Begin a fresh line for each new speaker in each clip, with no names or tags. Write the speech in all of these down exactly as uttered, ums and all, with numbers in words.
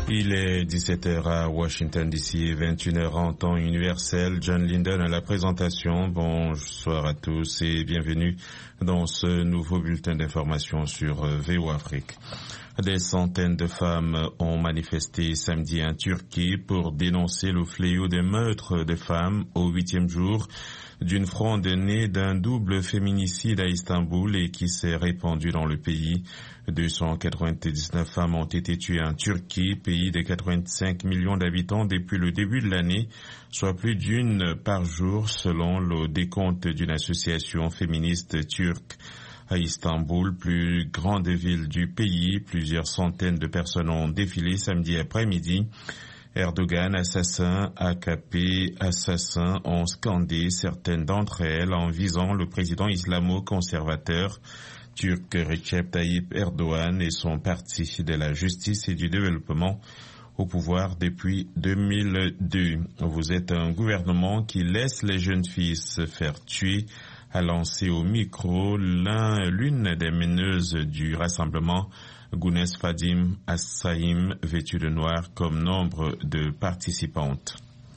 Il est dix-sept heures à Washington D C et vingt et une heures en temps universel. John Linden à la présentation. Bonsoir à tous et bienvenue dans ce nouveau bulletin d'information sur V O Afrique. Des centaines de femmes ont manifesté samedi en Turquie pour dénoncer le fléau des meurtres de femmes au huitième jour d'une fronde née d'un double féminicide à Istanbul et qui s'est répandue dans le pays. deux cent quatre-vingt-dix-neuf femmes ont été tuées en Turquie, pays de quatre-vingt-cinq millions d'habitants depuis le début de l'année, soit plus d'une par jour selon le décompte d'une association féministe turque. À Istanbul, plus grande ville du pays, plusieurs centaines de personnes ont défilé samedi après-midi. Erdogan, assassin, A K P, assassin, ont scandé certaines d'entre elles en visant le président islamo-conservateur turc Recep Tayyip Erdogan et son parti de la justice et du développement au pouvoir depuis deux mille deux. Vous êtes un gouvernement qui laisse les jeunes filles se faire tuer, a lancé au micro l'un, l'une des meneuses du rassemblement, Gounes Fadim Assaïm, vêtue de noir comme nombre de participantes.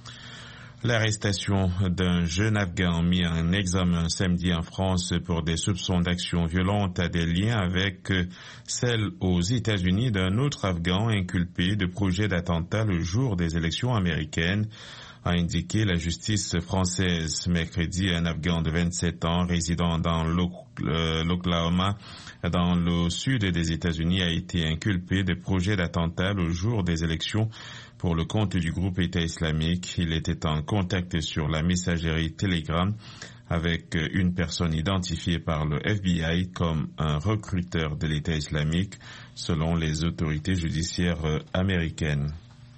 L'arrestation d'un jeune Afghan mis en examen samedi en France pour des soupçons d'action violente a des liens avec celle aux États-Unis d'un autre Afghan inculpé de projet d'attentat le jour des élections américaines, a indiqué la justice française. Mercredi, un Afghan de vingt-sept ans résidant dans l'Oklahoma, dans le sud des États-Unis, a été inculpé de projet d'attentat le jour des élections pour le compte du groupe État islamique. Il était en contact sur la messagerie Telegram avec une personne identifiée par le F B I comme un recruteur de l'État islamique, selon les autorités judiciaires américaines.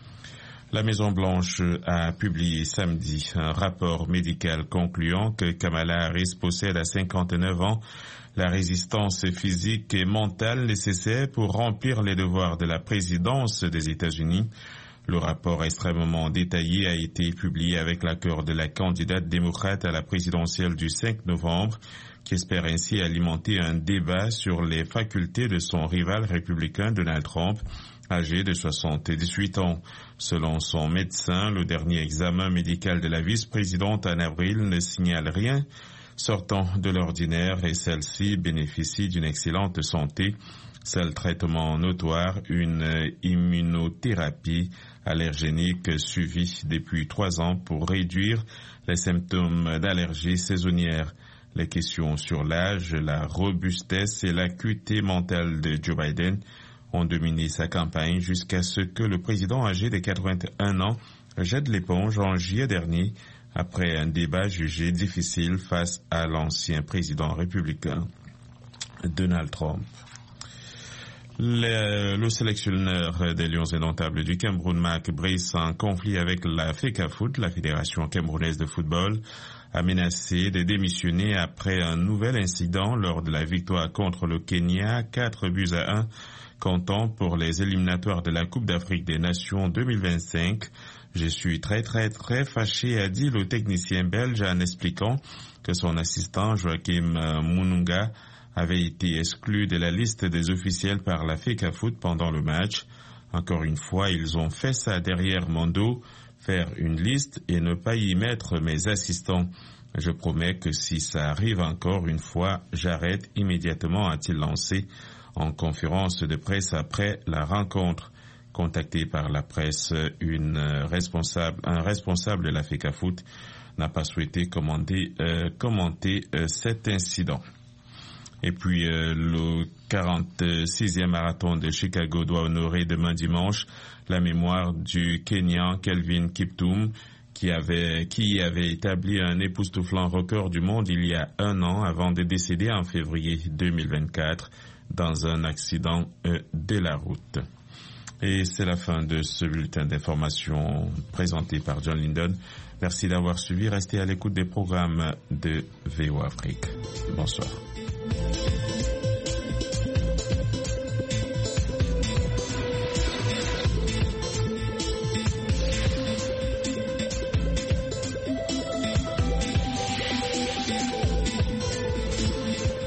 La Maison-Blanche a publié samedi un rapport médical concluant que Kamala Harris possède à cinquante-neuf ans la résistance physique et mentale nécessaire pour remplir les devoirs de la présidence des États-Unis. Le rapport extrêmement détaillé a été publié avec l'accord de la candidate démocrate à la présidentielle du cinq novembre, qui espère ainsi alimenter un débat sur les facultés de son rival républicain Donald Trump, âgé de soixante-dix-huit ans. Selon son médecin, le dernier examen médical de la vice-présidente en avril ne signale rien sortant de l'ordinaire et celle-ci bénéficie d'une excellente santé. Seul traitement notoire, une immunothérapie allergénique suivie depuis trois ans pour réduire les symptômes d'allergie saisonnière. Les questions sur l'âge, la robustesse et l'acuité mentale de Joe Biden ont dominé sa campagne jusqu'à ce que le président âgé de quatre-vingt-un ans jette l'éponge en juillet dernier après un débat jugé difficile face à l'ancien président républicain Donald Trump. Le, le sélectionneur des Lions indomptables du Cameroun, Marc Brice, en conflit avec la FECAFOOT, la Fédération camerounaise de football, a menacé de démissionner après un nouvel incident lors de la victoire contre le Kenya, quatre buts à un, comptant pour les éliminatoires de la Coupe d'Afrique des Nations deux mille vingt-cinq. Je suis très très très fâché, a dit le technicien belge en expliquant que son assistant Joachim Mununga avait été exclu de la liste des officiels par la FECAFOOT pendant le match. Encore une fois, ils ont fait ça derrière mon dos, faire une liste et ne pas y mettre mes assistants. Je promets que si ça arrive encore une fois, j'arrête immédiatement, a-t-il lancé en conférence de presse après la rencontre. Contacté par la presse, une responsable, un responsable de la FECAFOOT n'a pas souhaité commander, euh, commenter euh, cet incident. Et puis euh, le quarante-sixième marathon de Chicago doit honorer demain dimanche la mémoire du Kenyan Kelvin Kiptum, qui avait qui avait établi un époustouflant record du monde il y a un an avant de décéder en février deux mille vingt-quatre dans un accident euh, de la route. Et c'est la fin de ce bulletin d'information présenté par John Linden. Merci d'avoir suivi. Restez à l'écoute des programmes de V O Afrique. Bonsoir.